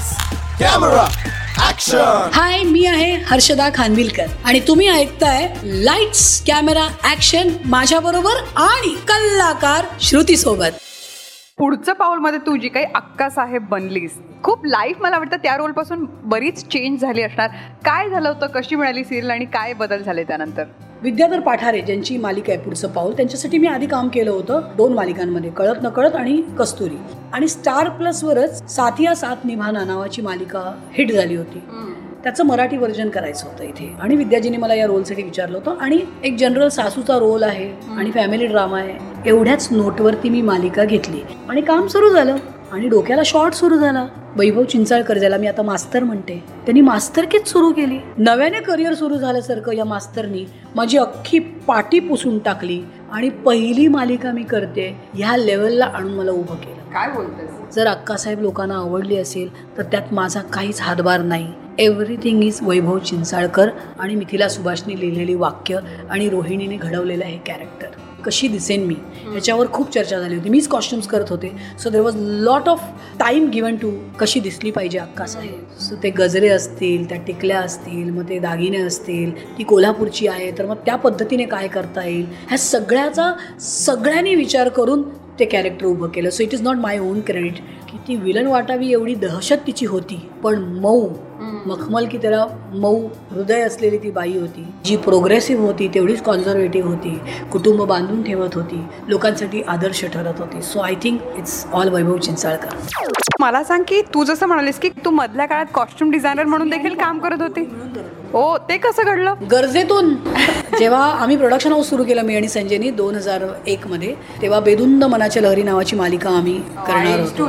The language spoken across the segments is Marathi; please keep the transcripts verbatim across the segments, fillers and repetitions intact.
Lights camera action. हाय, मी आहे हर्षदा खानविलकर आणि तुम्ही ऐकताय लाइट्स कॅमेरा ऍक्शन माझ्या बरोबर आणि कलाकार श्रुती सोबत. पुढचं पाऊल मध्ये तू जी काही अक्का साहेब बनलीस, खूप लाईफ मला वाटतं त्या रोल पासून बरीच चेंज झाली असणार. काय झालं होतं, कशी मिळाली सिरियल आणि काय बदल झाले त्यानंतर? विद्याधर पाठारे ज्यांची मालिका आहे पुढचं पाऊल, त्यांच्यासाठी मी आधी काम केलं होतं दोन मालिकांमध्ये, कळत नकळत आणि कस्तुरी. आणि स्टार प्लसवरच साथिया साथ निभाना नावाची मालिका हिट झाली होती. त्याचं मराठी व्हर्जन करायचं होतं इथे आणि विद्याजीने मला या रोलसाठी विचारलं होतं. आणि एक जनरल सासूचा रोल आहे आणि फॅमिली ड्रामा आहे, एवढ्याच नोटवरती मी मालिका घेतली आणि काम सुरू झालं. आणि डोक्याला शॉर्ट सुरू झाला. वैभव चिंचाळकर, ज्याला मी आता मास्तर म्हणते, त्यांनी मास्तरकीच सुरू केली. नव्याने करिअर सुरू झाल्यासारखं या मास्तरनी माझी अख्खी पाटी पुसून टाकली आणि पहिली मालिका मी करते ह्या लेवलला आणून मला उभं केलं. काय बोलतेस? जर अक्कासाहेब लोकांना आवडली असेल तर त्यात माझा काहीच हातभार नाही. एव्हरीथिंग इज वैभव चिंचाळकर आणि मिथिला सुभाषनी लिहिलेली वाक्य आणि रोहिणीने घडवलेलं हे कॅरेक्टर. कशी दिसेन मी याच्यावर खूप चर्चा झाली होती. मीच कॉस्ट्युम्स करत होते, so there was lot of time given to कशी दिसली पाहिजे अक्कासाहेब. सो ते गजरे असतील, त्या टिकल्या असतील, मग ते दागिने असतील, ती कोल्हापूरची आहे तर मग त्या पद्धतीने काय करता येईल, ह्या सगळ्याचा सगळ्यांनी विचार करून ते कॅरेक्टर उभं केलं. So it is not my own credit की ती विलन वाटावी एवढी दहशत तिची होती, पण मऊ मखमल की त्याला मऊ हृदय असलेली ती बाई होती, जी प्रोग्रेसिव्ह होती तेवढीच कॉन्झर्वेटिव्ह होती, कुटुंब बांधून ठेवत होती, लोकांसाठी आदर्श ठरत होती. So I think it's all Vaibhav Chinchalkar. मला सांग की तू जसं म्हणालीस की तू मधल्या काळात कॉस्ट्युम डिझायनर म्हणून देखील काम करत होती. हो, ते कसं घडलं? गरजेतून. जेव्हा आम्ही प्रोडक्शन हाऊस सुरू केलं मी आणि संजयनी दोन हजार एक मध्ये, तेव्हा बेधुंद मनाच्या लहरी नावाची मालिका आम्ही करणार होतो.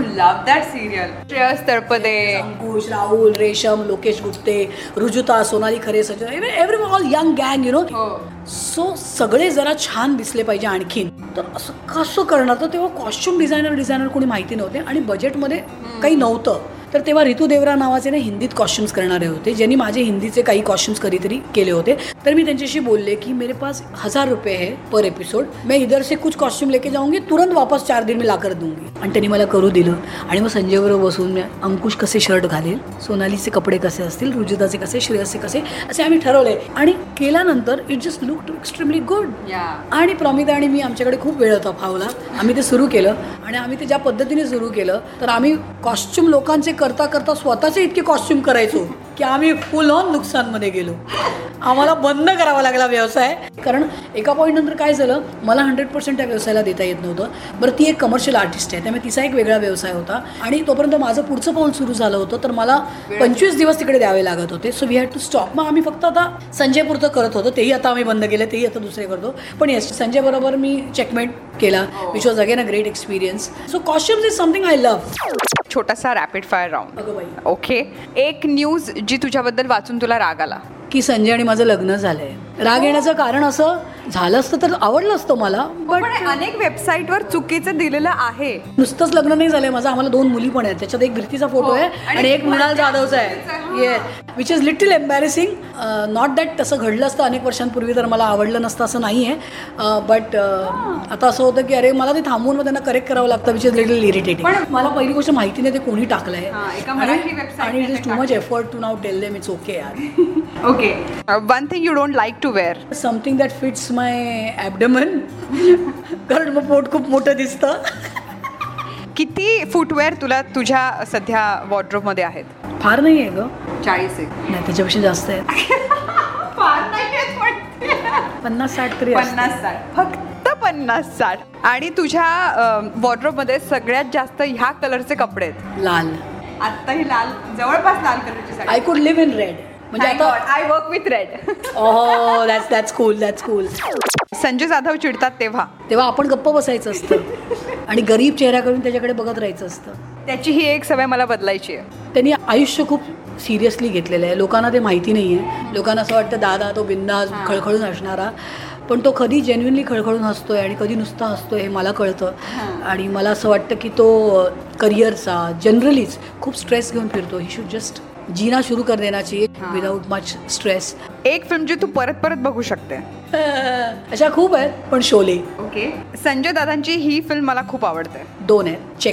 श्रेयस तळपदे, अंकुश, राहुल, रेशम, Lokesh Gupte, Rujuta, Sonali Khare, Sachin, every all young गँग, यु नो. सो सगळे जरा छान दिसले पाहिजे आणखीन. तर असं कसं करणार? तर तेव्हा कॉस्ट्युम डिझायनर डिझायनर कोणी माहिती नव्हते आणि बजेटमध्ये काही नव्हतं. तर तेव्हा रितू देवरा नावाचे ना हिंदीत कॉस्ट्युम्स करणारे होते, ज्यांनी माझे हिंदीचे काही कॉस्ट्युम्स कधीतरी केले होते. तर मी त्यांच्याशी बोलले की मेरे पास हजार रुपये है पर एपिसोड, मैं इधर से कुछ कॉस्ट्यूम लेके जाऊंगी, तुरंत वापस चार दिन में लाकर दूंगी. आणि त्यांनी मला करू दिलं. आणि मग संजयबरोबर बसून मी अंकुश कसे शर्ट घालेल, सोनालीचे कपडे कसे असतील, रुजिताचे कसे, श्रेयसचे कसे, असे आम्ही ठरवले. आणि केल्यानंतर it just look extremely good. आणि प्रमिता आणि मी, आमच्याकडे खूप वेळ होता फावला, आम्ही ते सुरू केलं. आणि आम्ही ते ज्या पद्धतीने सुरू केलं तर आम्ही कॉस्ट्युम लोकांचे करता करता स्वतःचे इतके कॉस्ट्युम करायचो की आम्ही फुल ऑन नुकसानमध्ये गेलो. आम्हाला बंद करावा लागला व्यवसाय, कारण एका पॉईंट नंतर काय झालं, मला हंड्रेड पर्सेंट त्या व्यवसायाला देता येत नव्हतं. बरं, ती एक कमर्शियल आर्टिस्ट आहे, त्यामुळे तिचा एक वेगळा व्यवसाय होता. आणि तोपर्यंत माझं पुढचं पाऊल सुरू झालं होतं, तर मला पंचवीस दिवस तिकडे द्यावे लागत होते. So we had to stop. मग आम्ही फक्त आता संजयपुरतं करत होतो, तेही आता आम्ही बंद केलं, तेही आता दुसरे करतो. पण येस, संजय बरोबर मी चेकमेट केला, which was again a great experience. So costumes is something I love. छोटासा रॅपिड फायर राऊंड. अगं बाई. ओके. एक न्यूज जी तुझ्याबद्दल वाचून तुला राग आला. की संजय आणि माझं लग्न झालंय. राग येण्याचं कारण असं झालं असतं तर आवडलं असतं मला, बट अनेक वेबसाईटवर चुकीचं दिलेलं आहे. नुसतंच लग्न नाही झालंय माझं, आम्हाला दोन मुली पण आहेत, त्याच्यात एक धृतीचा फोटो आहे आणि एक मृणाल जाधवचा आहे. Yeah which is little embarrassing. Not that तसं घडलं असतं अनेक वर्षांपूर्वी तर मला आवडलं नसतं असं नाही आहे, बट आता असं होतं की अरे मला ते थांबवून मग त्यांना करेक्ट करावं लागतं, विच इज लिटिल इरिटेटिंग. पण मला पहिली गोष्ट माहिती नाही ते कोणी टाकलंय आणि it is too much effort to नाव टेल देम इट्स ओके यार. Okay. One thing you don't like to wear. Something that fits my abdomen, कारण मग पोट खूप मोठं दिसतं. किती फुटवेअर तुला तुझ्या सध्या वॉर्डरोब मध्ये आहेत? फार नाही आहे ग, चाळीस आहे. नाही, त्याच्यापेक्षा जास्त आहेत. पन्नास साठ तरी. पन्नास साठ, फक्त पन्नास साठ. आणि तुझ्या वॉर्डरोब मध्ये सगळ्यात जास्त ह्या कलरचे कपडे आहेत? लाल. आत्ताही लाल, जवळपास लाल कलरची sari. I could live in red. म्हणजे आता I work with red. Oh, that's that's cool, that's cool. Sanjay Jadhav चिडतात तेव्हा तेव्हा आपण गप्प बसायचं असतं आणि गरीब चेहरा करून त्याच्याकडे बघत राहायचं असतं. त्याची ही एक सवय मला बदलायची आहे. त्यांनी आयुष्य खूप सिरियसली घेतलेलं आहे. लोकांना ते माहिती नाही आहे. लोकांना असं वाटतं दादा तो बिंदास खळखळून हसणारा, पण तो कधी जेन्युइनली खळखळून हसतोय आणि कधी नुसता हसतोय हे मला कळतं. आणि मला असं वाटतं की तो करिअरचा जनरलीच खूप स्ट्रेस घेऊन फिरतो. ही शुड जस्ट जीना शुरू कर देना चाहिए विदाउट मच स्ट्रेस. एक फिल्म जी तू परत परत बघू शकते? अशा खूप आहेत, पण शोले. ओके. संजय दादांची ही फिल्म मला खूप आवडते. दोन आहेत, checkmate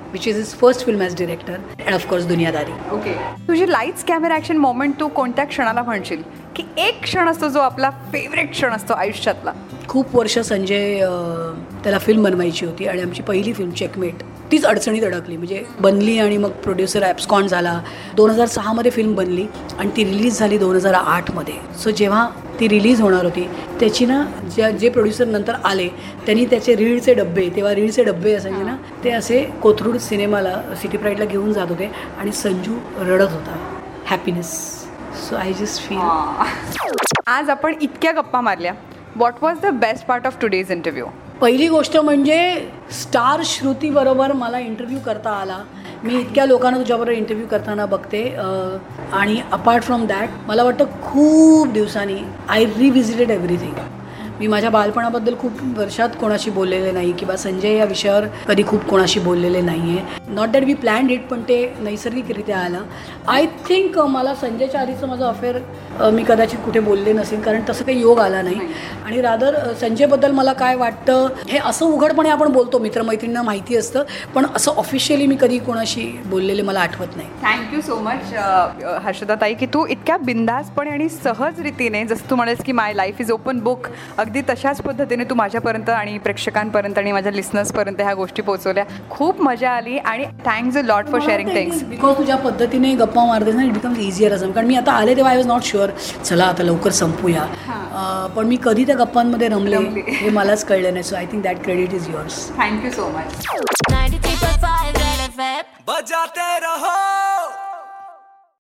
which is is first film as director and of course Duniyadari. Okay, तुझी लाईट्स कॅमेरा ॲक्शन मोमेंट तू कोणत्या क्षणाला म्हणशील की एक क्षण असतो जो आपला फेवरेट क्षण असतो आयुष्यातला? खूप वर्ष संजय अं, त्याला फिल्म बनवायची होती आणि आमची पहिली फिल्म चेकमेट तीच अडचणीत अडकली. म्हणजे बनली आणि मग प्रोड्युसर ॲब्स्कॉन झाला. दोन हजार सहामध्ये फिल्म बनली आणि ती रिलीज झाली दोन हजार आठमध्ये. सो जेव्हा ती रिलीज होणार होती त्याची ना ज्या जे प्रोड्युसर नंतर आले त्यांनी त्याचे रीळचे डब्बे, तेव्हा रीळचे डब्बे असायचे ना, ते असे कोथरूड सिनेमाला सिटी प्राईडला घेऊन जात होते आणि संजू रडत होता happiness. So I just feel. आज आपण इतक्या गप्पा मारल्या, what was the best part of today's interview? पहिली गोष्ट म्हणजे स्टार श्रुतीबरोबर मला इंटरव्ह्यू करता आला. मी इतक्या लोकांना तुझ्याबरोबर इंटरव्ह्यू करताना बघते अं, आणि अपार्ट फ्रॉम दॅट मला वाटतं खूप दिवसांनी आय रिव्हिजिटेड एव्हरीथिंग. मी माझ्या बालपणाबद्दल खूप वर्षात कोणाशी बोललेले नाही किंवा संजय या विषयावर कधी खूप कोणाशी बोललेले नाही आहे. Not that we planned it, पण ते नैसर्गिकरित्या आलं. आय थिंक मला संजयच्या आधीचं माझं अफेअर मी कदाचित कुठे बोलले नसेल, कारण तसं काही योग आला नाही. आणि रादर संजयबद्दल मला काय वाटतं हे असं उघडपणे आपण बोलतो, मित्रमैत्रिणींना माहिती असतं, पण असं ऑफिशियली मी कधी कोणाशी बोललेले मला आठवत नाही. थँक्यू सो मच हर्षदाताई की तू इतक्या बिंदासपणे आणि सहज रीतीने, जसं तू म्हणालीस की my life is open book, अगदी तशाच पद्धतीने तू माझ्यापर्यंत आणि प्रेक्षकांपर्यंत आणि माझ्या लिस्नर्सपर्यंत ह्या गोष्टी पोहोचवल्या. खूप मजा आली आणि thanks a lot for sharing things. Because तुझ्या पद्धतीने गप्पा मारतेस ना, इट बिकम्स इझियर असं. कारण मी आता आले तेव्हा आय वॉज नॉट शुअर चला आता लवकर संपूया, पण मी कधी त्या गप्पांमध्ये रमले हे मलाच कळलं नाही. So I think that credit is yours. Thank you so much. बजाते रहो.